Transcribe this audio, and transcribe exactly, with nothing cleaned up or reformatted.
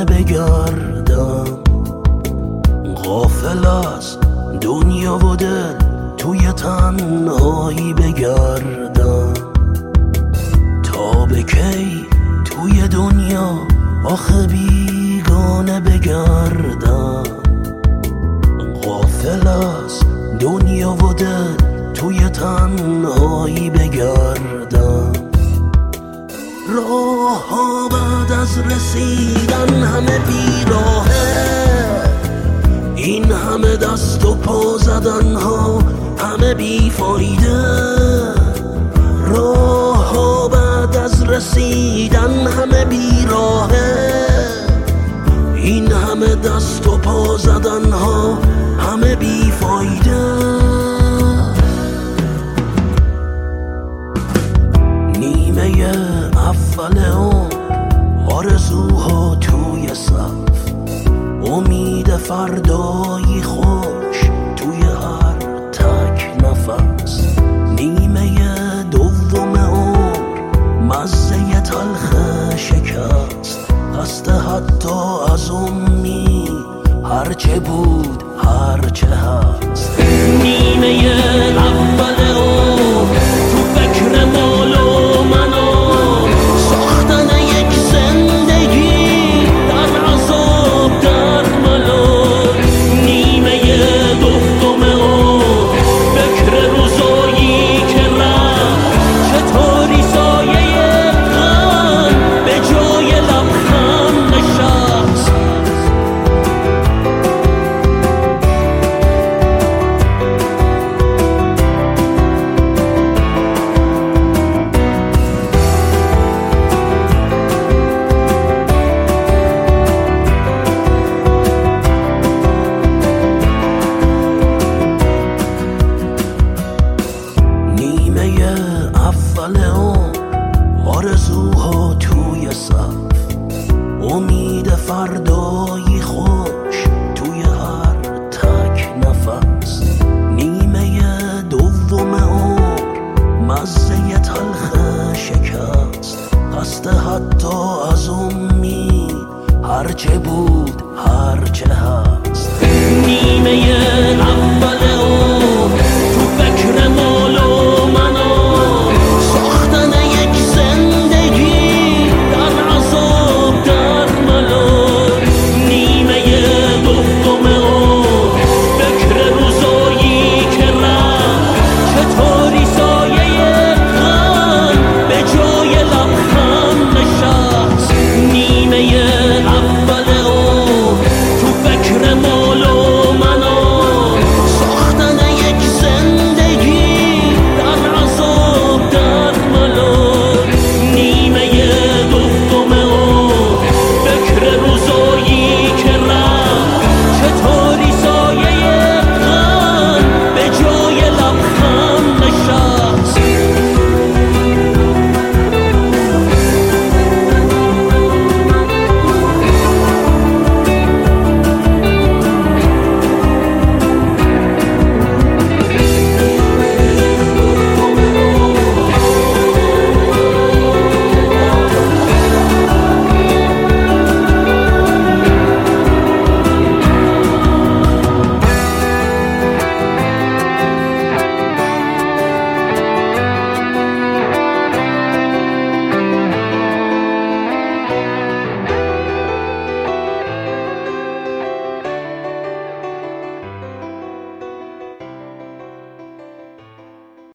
بیگانه بگردم، غافل از دنیا و دل توی تنهایی بگردم. تا به کی توی دنیا آخه بیگانه بگردم، غافل از دنیا و دل توی تنهایی بگردم. راه ها بعد از رسیدن همه بیراهه، این همه دست و پا زدن ها همه بیفایده. راه ها بعد از رسیدن همه بیراهه، این همه دست و پا زدن ها همه بیفایده. نیمه اول عمر آرزوها توی صف، امید فردایی خوش توی هر تک نفس. نیمه دوم عمر مزه تلخ شکست، خسته حتی از امید هرچه بود هرچه هست. نیمه اول عمر تو فکر مال و منو، ساختن یک زندگی در عذاب در ملال. نیمه دوم عمر فکر روزایی که رفت، چطوری سایه غم به جای لبخند نشست. اول عمر آرزوها توی صف، امید فردایی خوش توی هر تک نفس. نیمه دوم عمر مزه تلخ شکست، خسته حتی از امید هرچه بود هرچه هست. نیمه